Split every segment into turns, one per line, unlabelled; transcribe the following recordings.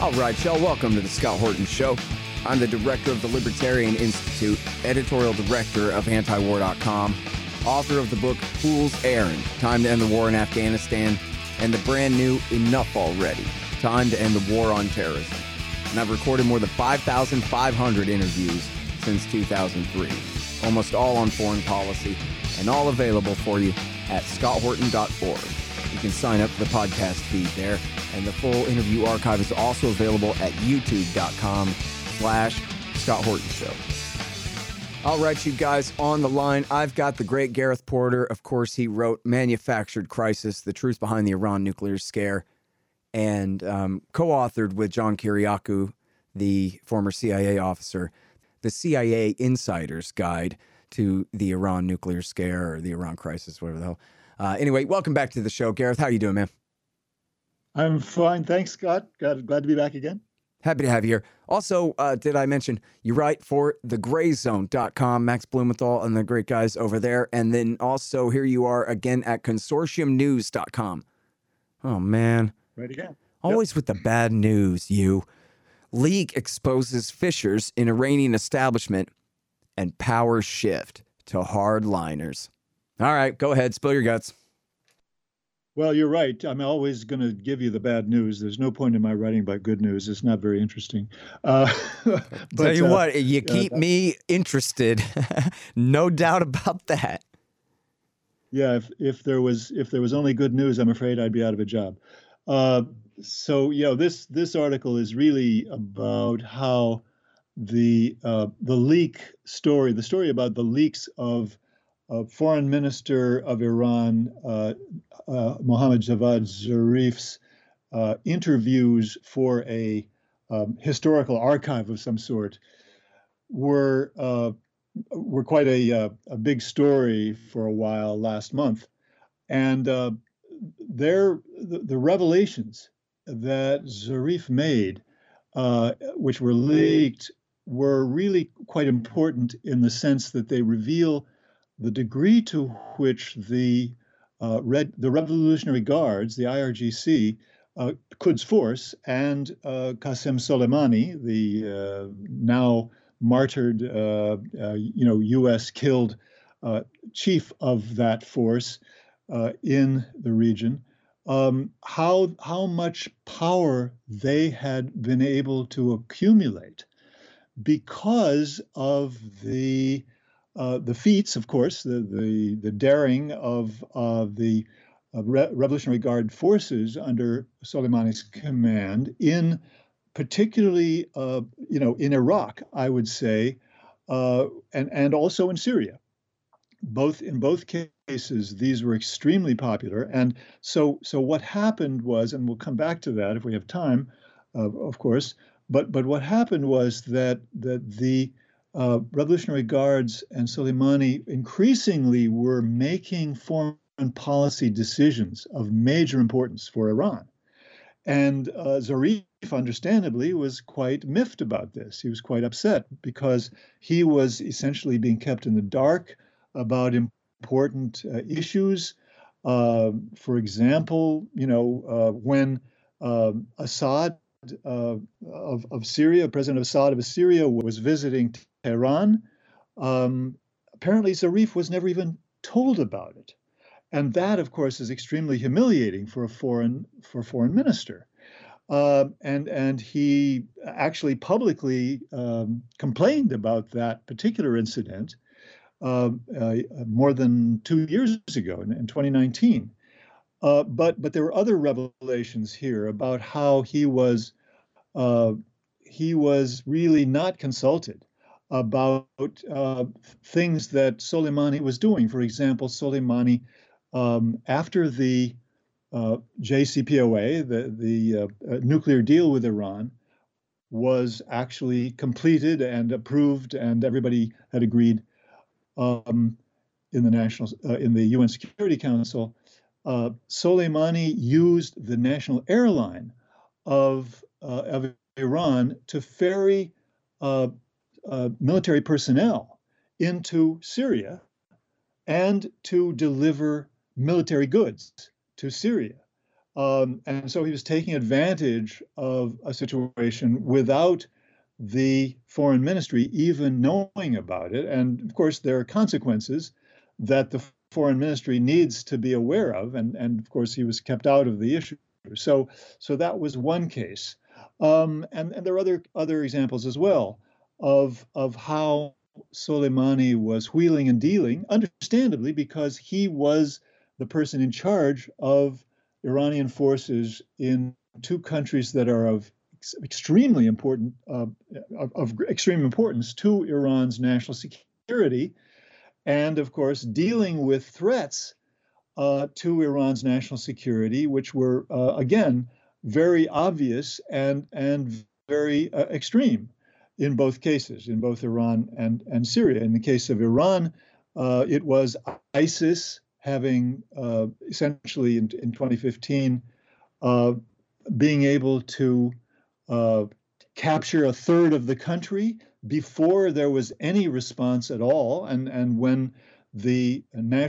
All right, y'all, welcome to the Scott Horton Show. I'm the director of the Libertarian Institute, editorial director of antiwar.com, author of the book Fool's Errand, Time to End the War in Afghanistan, and the brand new Enough Already, Time to End the War on Terrorism. And I've recorded more than 5,500 interviews since 2003, almost all on foreign policy, and all available for you at scotthorton.org. You can sign up for the podcast feed there, and the full interview archive is also available at youtube.com/Scott Horton Show. All right, you guys, on the line, I've got the great Gareth Porter. Of course, he wrote Manufactured Crisis, The Truth Behind the Iran Nuclear Scare, and co-authored with John Kiriakou, the former CIA officer, the CIA Insider's Guide to the Iran Nuclear Scare, or the Iran Crisis, whatever the hell. Anyway, welcome back to the show. Gareth, how you doing, man?
I'm fine. Thanks, Scott. Glad to be back again.
Happy to have you here. Also, did I mention you write for thegrayzone.com, Max Blumenthal and the great guys over there. And then also here you are again at consortiumnews.com. Oh, man.
Right again.
Always with the bad news, you. Leak exposes fissures in Iranian establishment and power shift to hardliners. All right, go ahead. Spill your guts.
Well, you're right. I'm always going to give you the bad news. There's no point in my writing about good news. It's not very interesting. But
tell you what, you keep me interested. No doubt about that.
Yeah, if there was only good news, I'm afraid I'd be out of a job. So this article is really about how the leak story, the story about the leaks of Foreign Minister of Iran, Mohammad Javad Zarif's interviews for a historical archive of some sort were quite a big story for a while last month, and the revelations that Zarif made, which were leaked, were really quite important in the sense that they reveal the degree to which the Revolutionary Guards, the IRGC, Quds Force, and Qasem Soleimani, the now martyred, U.S. killed chief of that force in the region, how much power they had been able to accumulate because of the feats, of course, the daring of the Revolutionary Guard forces under Soleimani's command, particularly in Iraq, I would say, and also in Syria. In both cases, these were extremely popular, and so what happened was, and we'll come back to that if we have time, of course. But what happened was that the Revolutionary Guards and Soleimani increasingly were making foreign policy decisions of major importance for Iran. And Zarif, understandably, was quite miffed about this. He was quite upset because he was essentially being kept in the dark about important issues. For example, when Assad of Syria, President Assad of Syria, was visiting Tehran, apparently Zarif was never even told about it. And that, of course, is extremely humiliating for a foreign minister. And he actually publicly complained about that particular incident more than 2 years ago, in 2019. But there were other revelations here about how he was really not consulted about things that Soleimani was doing. For example, Soleimani, after the JCPOA, the nuclear deal with Iran, was actually completed and approved, and everybody had agreed in the UN Security Council. Soleimani used the national airline of Iran to ferry military personnel into Syria and to deliver military goods to Syria. And so he was taking advantage of a situation without the foreign ministry even knowing about it. And of course, there are consequences that the foreign ministry needs to be aware of. And of course, he was kept out of the issue. So that was one case. And there are other examples as well of how Soleimani was wheeling and dealing, understandably, because he was the person in charge of Iranian forces in two countries that are of extremely important of extreme importance to Iran's national security, and of course dealing with threats to Iran's national security, which were again very obvious and very extreme in both cases, in both Iran and Syria. In the case of Iran, it was ISIS having essentially in 2015 being able to capture a third of the country before there was any response at all, and when the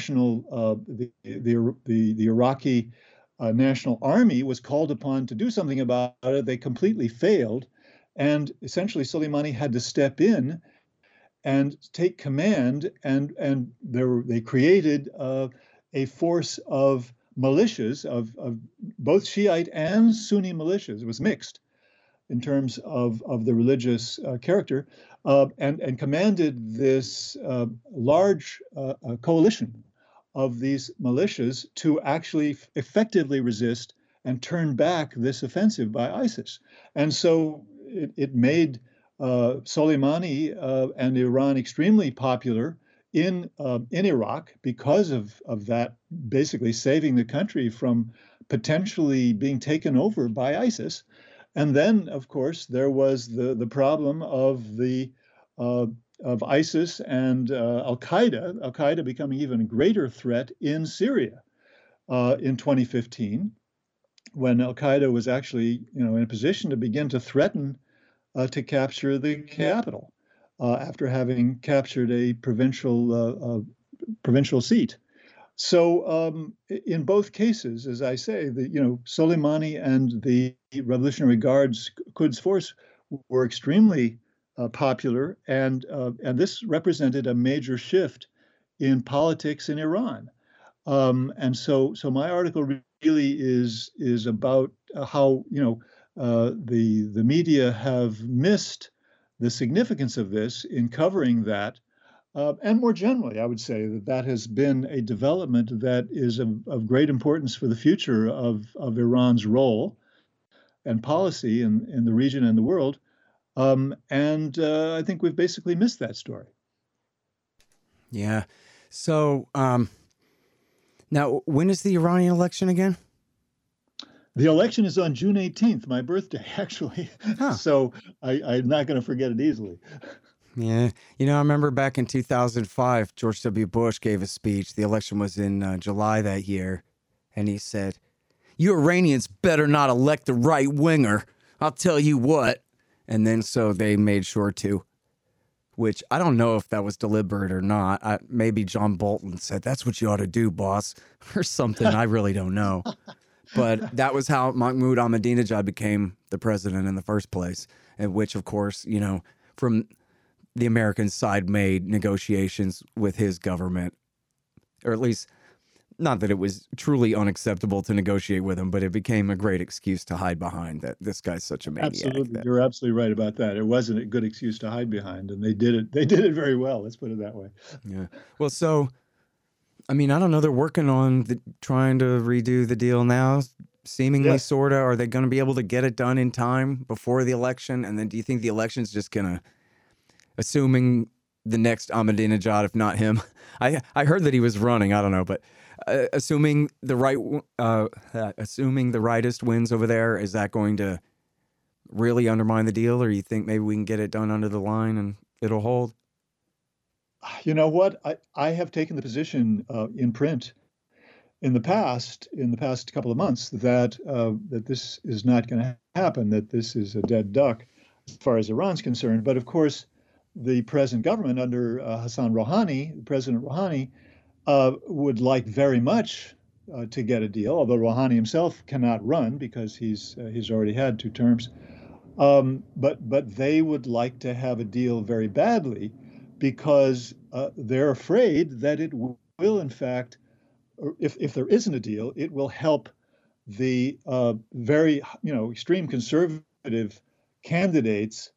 Iraqi National Army was called upon to do something about it, they completely failed, and essentially Soleimani had to step in and take command, and they created a force of militias of both Shiite and Sunni militias. It was mixed in terms of the religious character, and commanded this large coalition of these militias to actually effectively resist and turn back this offensive by ISIS. And so it made Soleimani and Iran extremely popular in Iraq because of that, basically saving the country from potentially being taken over by ISIS. And then, of course, there was the problem of ISIS and Al Qaeda becoming even a greater threat in Syria in 2015, when Al Qaeda was actually, in a position to begin to threaten to capture the capital after having captured a provincial seat. So in both cases, as I say, Soleimani and the Revolutionary Guards Quds Force were extremely popular, and this represented a major shift in politics in Iran. And so my article really is about how the media have missed the significance of this in covering that. And more generally, I would say that has been a development that is of great importance for the future of Iran's role and policy in the region and the world. And I think we've basically missed that story.
Yeah. So now, when is the Iranian election again?
The election is on June 18th, my birthday, actually. Huh. So I'm not going to forget it easily.
Yeah. I remember back in 2005, George W. Bush gave a speech. The election was in July that year. And he said, "You Iranians better not elect the right winger. I'll tell you what." And then so they made sure to, which I don't know if that was deliberate or not. Maybe John Bolton said, "That's what you ought to do, boss," or something. I really don't know. But that was how Mahmoud Ahmadinejad became the president in the first place, and which, of course, from the American side made negotiations with his government, or at least not that it was truly unacceptable to negotiate with him, but it became a great excuse to hide behind that this guy's such a maniac.
Absolutely. You're absolutely right about that. It wasn't a good excuse to hide behind, and they did it very well. Let's put it that way.
Yeah. Well, so, I don't know. They're working on trying to redo the deal now, seemingly,
yes.
sort of. Are they going to be able to get it done in time before the election? And then do you think the election's just going to, assuming the next Ahmadinejad, if not him, I heard that he was running, I don't know, but assuming the rightist wins over there, is that going to really undermine the deal, or you think maybe we can get it done under the line and it'll hold?
You know what? I have taken the position in print in the past couple of months that this is not going to happen, that this is a dead duck as far as Iran's concerned. But of course, the present government under Hassan Rouhani, President Rouhani, would like very much to get a deal, although Rouhani himself cannot run because he's already had 2 terms. But they would like to have a deal very badly because they're afraid that it will, in fact, or if there isn't a deal, it will help the very extreme conservative candidates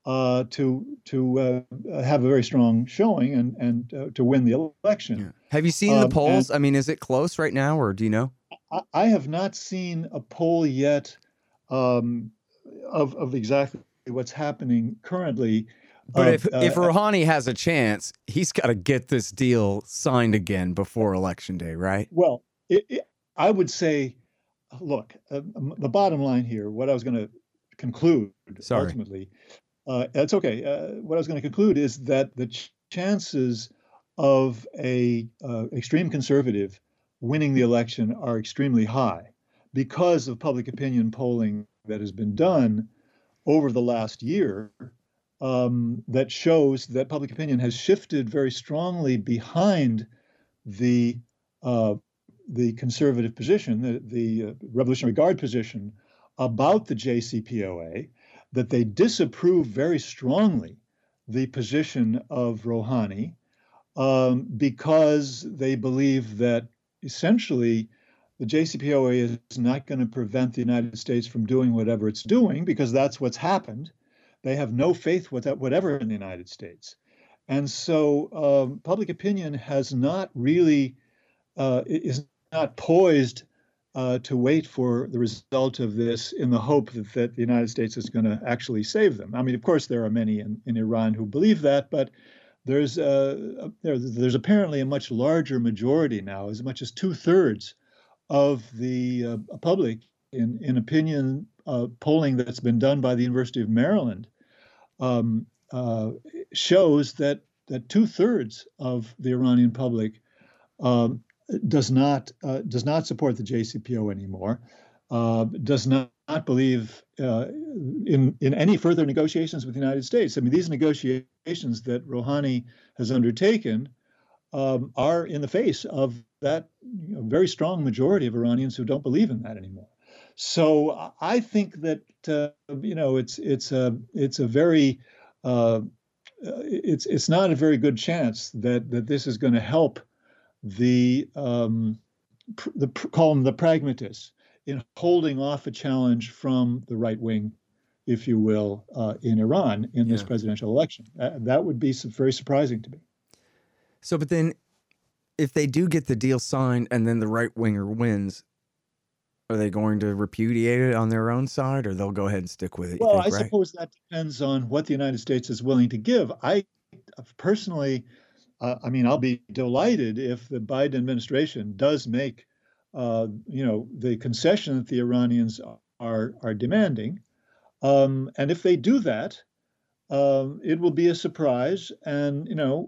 to have a very strong showing and to win the election.
Yeah. Have you seen the polls? I mean, is it close right now, or do you know?
I have not seen a poll yet of exactly what's happening currently.
But if Rouhani has a chance, he's got to get this deal signed again before Election Day, right?
Well, I would say, look, the bottom line here, what I was going to conclude ultimately, it's okay. What I was going to conclude is that the chances of a extreme conservative winning the election are extremely high because of public opinion polling that has been done over the last year that shows that public opinion has shifted very strongly behind the conservative position, the Revolutionary Guard position about the JCPOA, that they disapprove very strongly the position of Rouhani because they believe that essentially the JCPOA is not going to prevent the United States from doing whatever it's doing because that's what's happened. They have no faith whatever in the United States. And so public opinion has not really, is not poised to wait for the result of this in the hope that the United States is going to actually save them. I mean, of course, there are many in Iran who believe that, but there's apparently a much larger majority now, as much as 2/3 of the public in opinion polling that's been done by the University of Maryland shows that 2/3 of the Iranian public does not support the JCPO anymore, does not believe in any further negotiations with the United States. I mean, these negotiations that Rouhani has undertaken are in the face of that very strong majority of Iranians who don't believe in that anymore. So I think that it's not a very good chance that this is going to help call them the pragmatists in holding off a challenge from the right wing, if you will, in Iran in this presidential election. That would be very surprising to me.
So, but then if they do get the deal signed and then the right winger wins, are they going to repudiate it on their own side, or they'll go ahead and stick with it?
Well, I suppose that depends on what the United States is willing to give. I personally, I'll be delighted if the Biden administration does make, the concession that the Iranians are demanding, and if they do that, it will be a surprise, and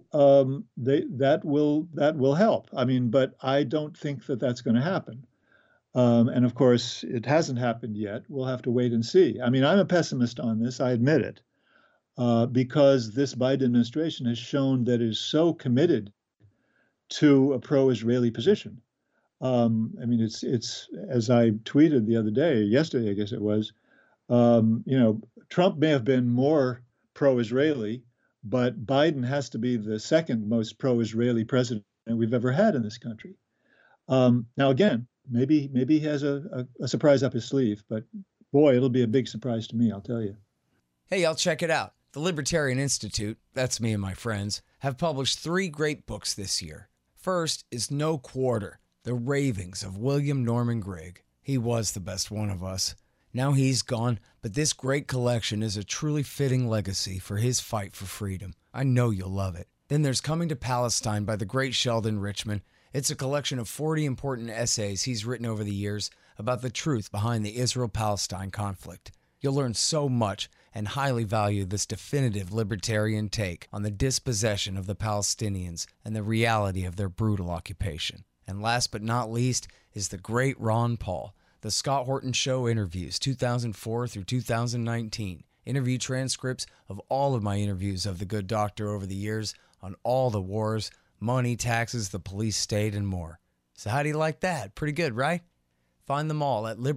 that will help. I mean, but I don't think that that's going to happen. And of course, it hasn't happened yet. We'll have to wait and see. I mean, I'm a pessimist on this. I admit it. Because this Biden administration has shown that it is so committed to a pro-Israeli position. It's as I tweeted the other day, yesterday, I guess it was, Trump may have been more pro-Israeli, but Biden has to be the second most pro-Israeli president we've ever had in this country. Now, again, maybe he has a surprise up his sleeve, but boy, it'll be a big surprise to me, I'll tell you.
Hey, I'll check it out. The Libertarian Institute, that's me and my friends, have published 3 great books this year. First is No Quarter, The Ravings of William Norman Grigg. He was the best one of us. Now he's gone, but this great collection is a truly fitting legacy for his fight for freedom. I know you'll love it. Then there's Coming to Palestine by the great Sheldon Richman. It's a collection of 40 important essays he's written over the years about the truth behind the Israel-Palestine conflict. You'll learn so much and highly value this definitive libertarian take on the dispossession of the Palestinians and the reality of their brutal occupation. And last but not least is the great Ron Paul, The Scott Horton Show Interviews 2004 through 2019. Interview transcripts of all of my interviews of the good doctor over the years on all the wars, money, taxes, the police state, and more. So how do you like that? Pretty good, right? Find them all at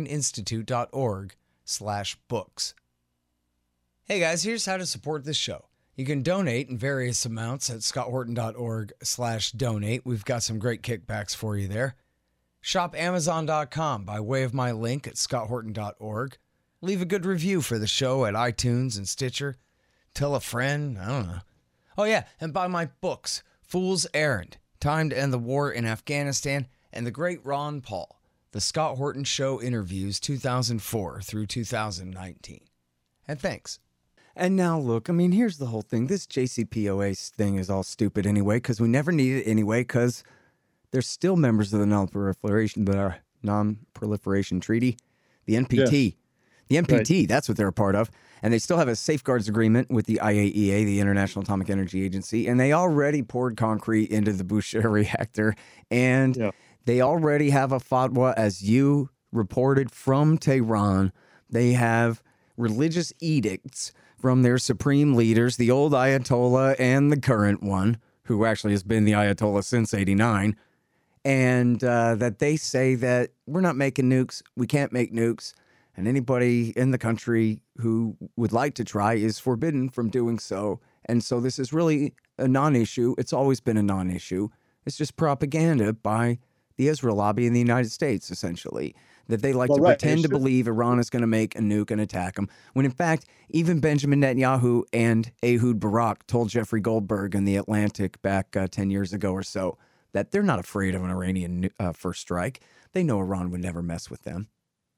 libertarianinstitute.org/books. Hey guys, here's how to support this show. You can donate in various amounts at scotthorton.org/donate. We've got some great kickbacks for you there. Shop Amazon.com by way of my link at scotthorton.org. Leave a good review for the show at iTunes and Stitcher. Tell a friend, I don't know. Oh yeah, and buy my books, Fool's Errand, Time to End the War in Afghanistan, and The Great Ron Paul, The Scott Horton Show Interviews 2004 through 2019. And thanks. And now look, I mean, here's the whole thing. This JCPOA thing is all stupid anyway, because we never need it anyway, because they're still members of the Non-Proliferation Treaty, the NPT. Yes. The NPT, right. That's what they're a part of. And they still have a safeguards agreement with the IAEA, the International Atomic Energy Agency, and they already poured concrete into the Bushehr reactor, and they already have a fatwa, as you reported from Tehran. They have religious edicts from their supreme leaders, the old Ayatollah and the current one, who actually has been the Ayatollah since '89, and that they say that we're not making nukes, we can't make nukes, and anybody in the country who would like to try is forbidden from doing so. And so this is really a non-issue. It's always been a non-issue. It's just propaganda by the Israel lobby in the United States, essentially, that they like to pretend to believe Iran is going to make a nuke and attack them, when in fact, even Benjamin Netanyahu and Ehud Barak told Jeffrey Goldberg in The Atlantic back 10 years ago or so that they're not afraid of an Iranian first strike. They know Iran would never mess with them.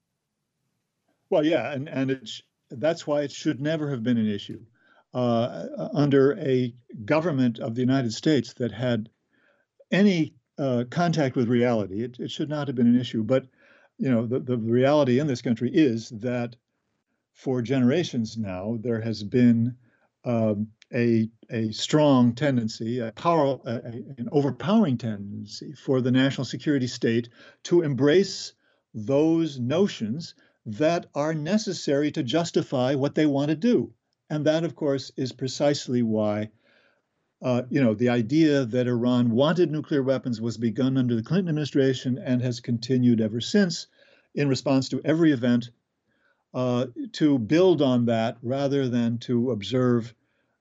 Well, yeah, and that's why it should never have been an issue. Under a government of the United States that had any contact with reality, it should not have been an issue. But you know, the reality in this country is that for generations now, there has been a strong tendency, an overpowering tendency for the national security state to embrace those notions that are necessary to justify what they want to do. And that, of course, is precisely why the idea that Iran wanted nuclear weapons was begun under the Clinton administration and has continued ever since in response to every event, to build on that rather than to observe,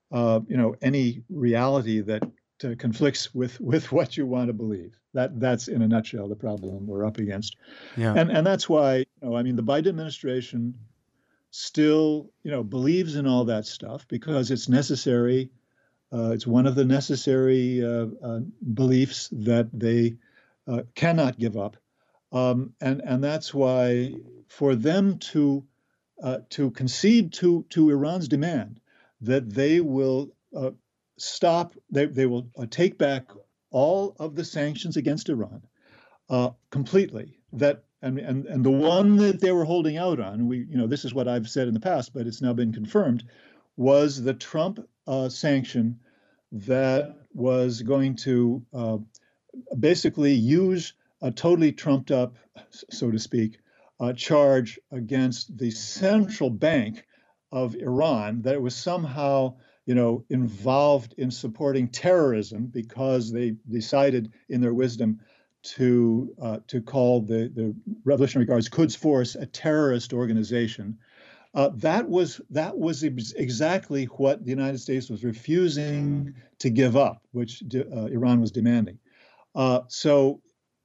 any reality that conflicts with what you want to believe. That's in a nutshell the problem we're up against. Yeah. And that's why, the Biden administration still, believes in all that stuff because it's necessary. It's one of the necessary beliefs that they cannot give up, and that's why for them to concede to Iran's demand that they will stop, they will take back all of the sanctions against Iran completely. That and the one that they were holding out on, this is what I've said in the past, but it's now been confirmed, was the Trump sanction that was going to basically use a totally trumped up, so to speak, charge against the central bank of Iran, that it was somehow, involved in supporting terrorism because they decided in their wisdom to call the Revolutionary Guards Quds Force a terrorist organization. That was exactly what the United States was refusing to give up, which Iran was demanding. So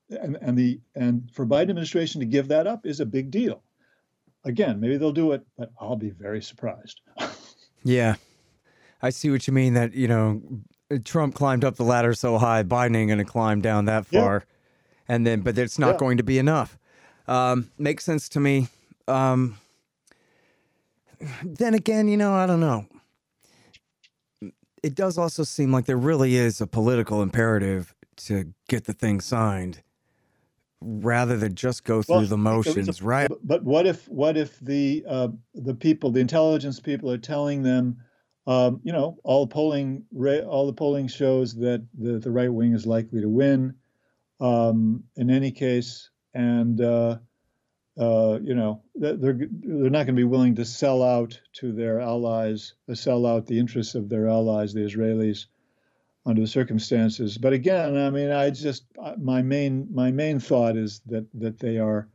for Biden administration to give that up is a big deal. Again, maybe they'll do it, but I'll be very surprised.
Yeah, I see what you mean. That Trump climbed up the ladder so high, Biden ain't going to climb down that far, but it's not going to be enough. Makes sense to me. Then again, I don't know. It does also seem like there really is a political imperative to get the thing signed rather than just go through the motions, right?
But what if the people, the intelligence people, are telling them, all the polling shows that the right wing is likely to win in any case, and that they're not going to be willing to sell out to their allies, sell out the interests of their allies, the Israelis, under the circumstances. But again, I mean, my main thought is that they are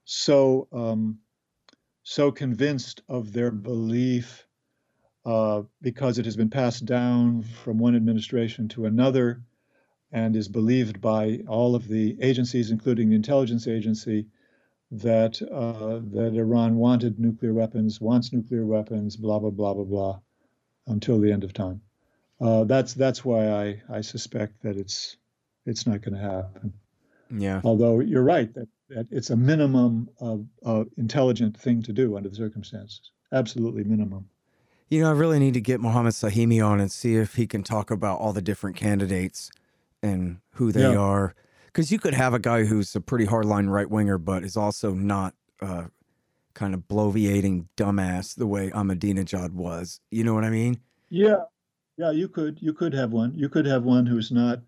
so convinced of their belief, because it has been passed down from one administration to another and is believed by all of the agencies, including the intelligence agency, that Iran wanted nuclear weapons, wants nuclear weapons, blah blah blah blah blah, until the end of time. That's why I suspect that it's not going to happen.
Yeah.
Although you're right that it's a minimum of intelligent thing to do under the circumstances. Absolutely minimum.
You know, I really need to get Mohammed Sahimi on and see if he can talk about all the different candidates and who they are. Because you could have a guy who's a pretty hardline right-winger, but is also not kind of bloviating dumbass the way Ahmadinejad was. You know what I mean?
Yeah, you could have one. You could have one who's not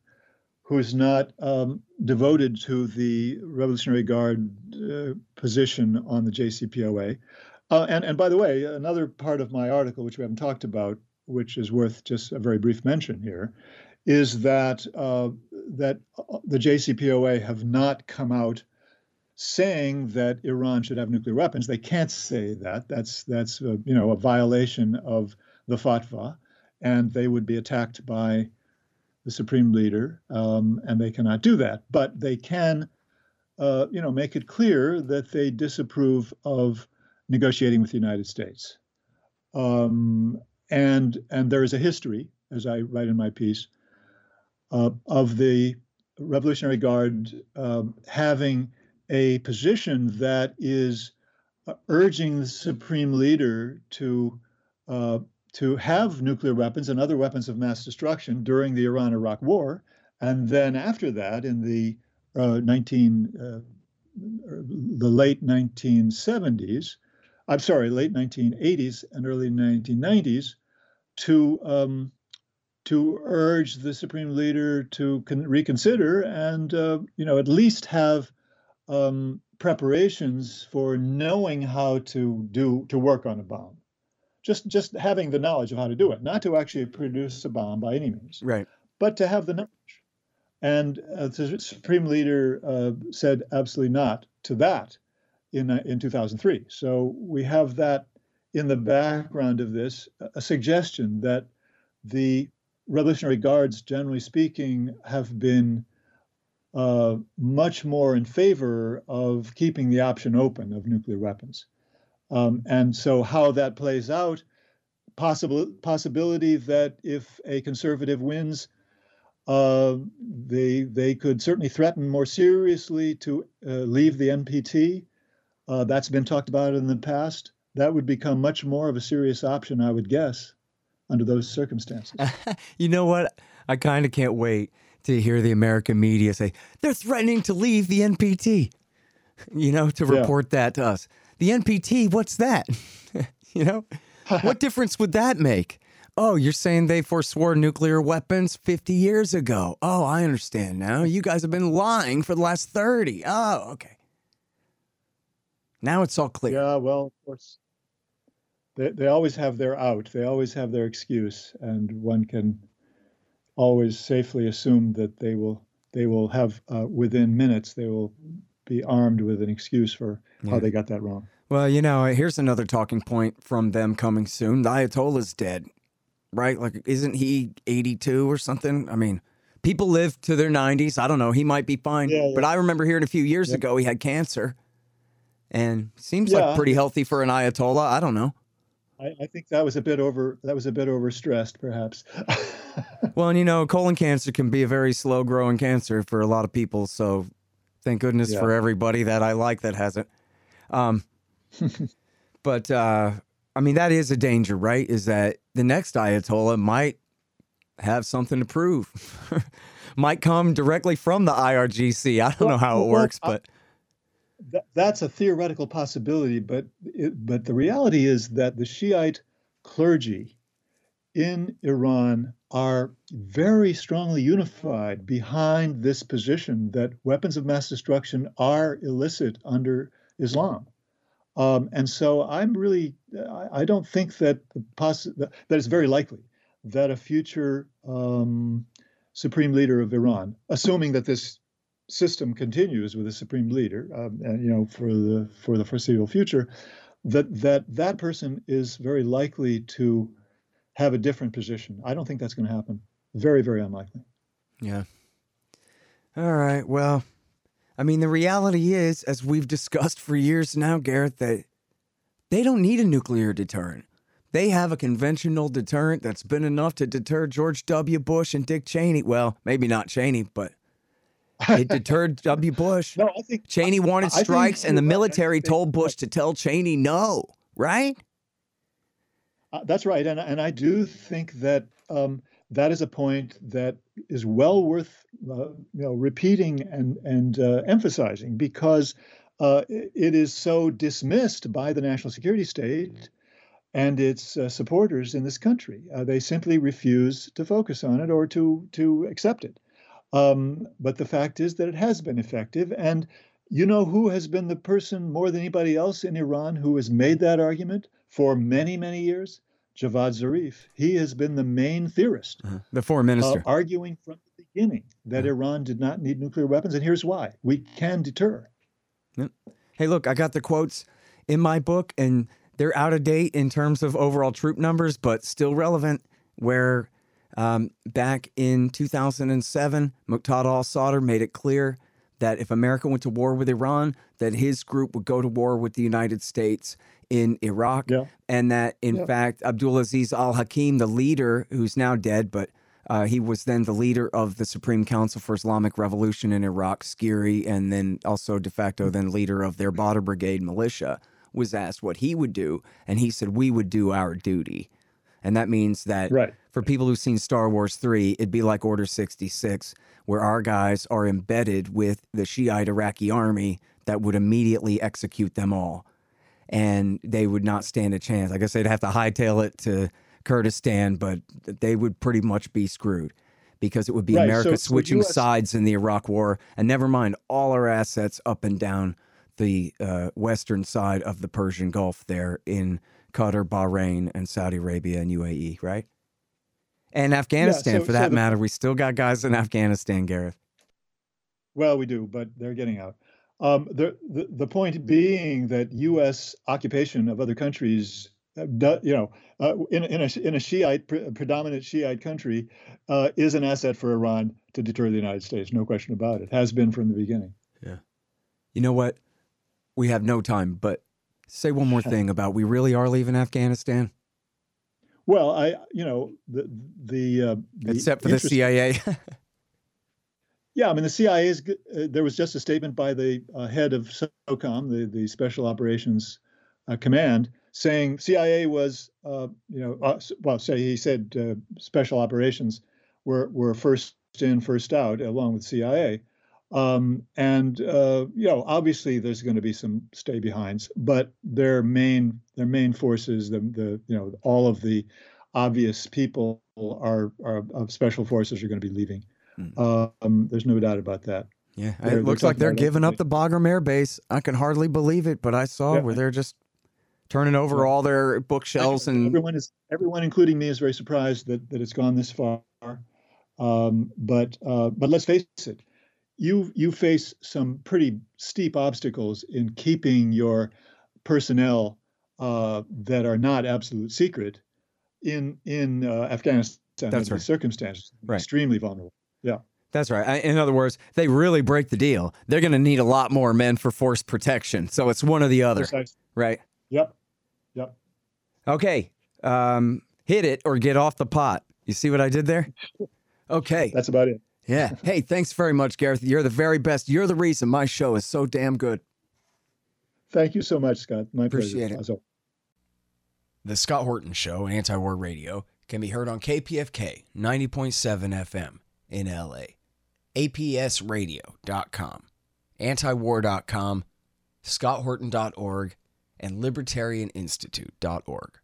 devoted to the Revolutionary Guard position on the JCPOA. And by the way, another part of my article, which we haven't talked about, which is worth just a very brief mention here, is that that the JCPOA have not come out saying that Iran should have nuclear weapons. They can't say that. That's a violation of the fatwa, and they would be attacked by the supreme leader, and they cannot do that. But they can, make it clear that they disapprove of negotiating with the United States. And there is a history, as I write in my piece, of the Revolutionary Guard having a position that is urging the supreme leader to have nuclear weapons and other weapons of mass destruction during the Iran-Iraq War, and then after that, in the late 1970s, late 1980s and early 1990s, to urge the supreme leader to reconsider and at least have preparations for knowing how to work on a bomb. Just having the knowledge of how to do it, not to actually produce a bomb by any means,
right?
But to have the knowledge. And the supreme leader said absolutely not to that in 2003. So we have that in the background of this, a suggestion that the Revolutionary Guards, generally speaking, have been much more in favor of keeping the option open of nuclear weapons. And so how that plays out, possibility that if a conservative wins, they could certainly threaten more seriously to leave the NPT. That's been talked about in the past. That would become much more of a serious option, I would guess, under those circumstances.
You know what? I kind of can't wait to hear the American media say, they're threatening to leave the NPT, to report that to us. The NPT, what's that? What difference would that make? Oh, you're saying they forswore nuclear weapons 50 years ago. Oh, I understand now. You guys have been lying for the last 30. Oh, okay. Now it's all clear.
Yeah, well, of course. They always have their out. They always have their excuse, and one can always safely assume that they will have within minutes they will be armed with an excuse for how they got that wrong.
Well, here's another talking point from them coming soon. The Ayatollah's dead, right? Like, isn't he 82 or something? I mean, people live to their 90s. I don't know. He might be fine. Yeah. But I remember hearing a few years ago he had cancer, and seems like pretty healthy for an Ayatollah. I don't know.
I think that was a bit overstressed, perhaps.
Well, colon cancer can be a very slow growing cancer for a lot of people. So thank goodness for everybody that I like that has it. But that is a danger, right? Is that the next Ayatollah might have something to prove, might come directly from the IRGC. I don't know how it works, but
that's a theoretical possibility. But the reality is that the Shiite clergy in Iran are very strongly unified behind this position that weapons of mass destruction are illicit under Islam. And so I don't think that that it's very likely that a future supreme leader of Iran, assuming that this system continues with a supreme leader, and for the foreseeable future, that person is very likely to have a different position. I don't think that's going to happen. Very, very unlikely.
Yeah. All right. Well, I mean, the reality is, as we've discussed for years now, Gareth, that they don't need a nuclear deterrent. They have a conventional deterrent that's been enough to deter George W. Bush and Dick Cheney. Well, maybe not Cheney, but it deterred W. Bush.
No, I think
Cheney wanted strikes, and the military told Bush to tell Cheney no, right?
That's right. And I do think that that is a point that is well worth repeating and emphasizing, because it is so dismissed by the national security state and its supporters in this country. They simply refuse to focus on it or to accept it. But the fact is that it has been effective. And you know who has been the person more than anybody else in Iran who has made that argument for many, many years? Javad Zarif. He has been the main theorist.
The foreign minister.
Arguing from the beginning that Iran did not need nuclear weapons. And here's why. We can deter.
Yep. Hey, look, I got the quotes in my book, and they're out of date in terms of overall troop numbers, but still relevant, where back in 2007, Muqtada al-Sadr made it clear that if America went to war with Iran, that his group would go to war with the United States in Iraq.
Yeah.
And that, in fact, Abdulaziz al-Hakim, the leader, who's now dead, but he was then the leader of the Supreme Council for Islamic Revolution in Iraq, SCIRI, and then also de facto then leader of their Badr Brigade militia, was asked what he would do, and he said, we would do our duty. And that means that for people who've seen Star Wars 3, it'd be like Order 66, where our guys are embedded with the Shiite Iraqi army that would immediately execute them all. And they would not stand a chance. I guess they'd have to hightail it to Kurdistan, but they would pretty much be screwed, because it would be America switching sides in the Iraq war, and never mind all our assets up and down the western side of the Persian Gulf there in Qatar, Bahrain, and Saudi Arabia and UAE, right? And Afghanistan, for that matter. We still got guys in Afghanistan, Gareth.
Well, we do, but they're getting out. The point being that U.S. occupation of other countries, in a Shiite, predominant Shiite country, is an asset for Iran to deter the United States. No question about it. Has been from the beginning.
Yeah. You know what? We have no time, but say one more thing about we really are leaving Afghanistan.
Well,
except for the CIA.
Yeah, I mean, the CIA is. There was just a statement by the head of SOCOM, the Special Operations Command, saying CIA was, he said Special Operations were first in, first out, along with CIA, obviously there's going to be some stay behinds, but their main forces, all of the obvious people of special forces are going to be leaving. There's no doubt about that.
Yeah, it looks like they're giving up the Bagram Air Base. I can hardly believe it, but I saw where they're just turning over all their bookshelves, and
everyone, including me, is very surprised that it's gone this far. But let's face it, you face some pretty steep obstacles in keeping your personnel that are not absolute secret in Afghanistan.
That's right.
The circumstances extremely vulnerable. Yeah.
That's right. In other words, they really break the deal, they're going to need a lot more men for force protection. So it's one or the other.
Precisely.
Right?
Yep.
Okay. Hit it or get off the pot. You see what I did there? Okay.
That's about it.
Yeah. Hey, thanks very much, Gareth. You're the very best. You're the reason my show is so damn good.
Thank you so much, Scott. My
Appreciate
pleasure.
it. The Scott Horton Show, Anti-War Radio, can be heard on KPFK 90.7 FM in LA, APSradio.com, antiwar.com, scotthorton.org, and libertarianinstitute.org.